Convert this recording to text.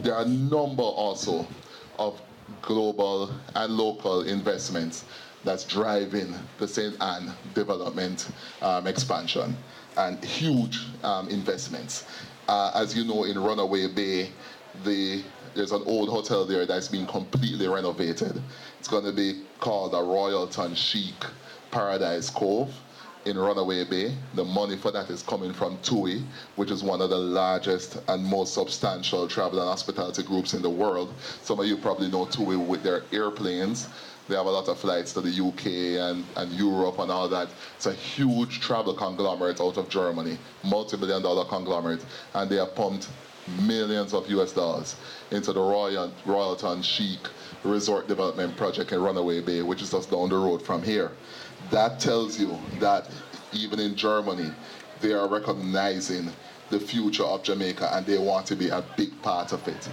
there are a number also of global and local investments that's driving the St. Anne development expansion, and huge investments. As you know, in Runaway Bay, there's an old hotel there that's been completely renovated. It's going to be called the Royalton Chic Paradise Cove in Runaway Bay. The money for that is coming from TUI, which is one of the largest and most substantial travel and hospitality groups in the world. Some of you probably know TUI with their airplanes. They have a lot of flights to the UK and Europe and all that. It's a huge travel conglomerate out of Germany, multi-billion-dollar conglomerate, and they have pumped millions of US dollars into the Royalton Chic Resort Development Project in Runaway Bay, which is just down the road from here. That tells you that even in Germany, they are recognizing the future of Jamaica and they want to be a big part of it.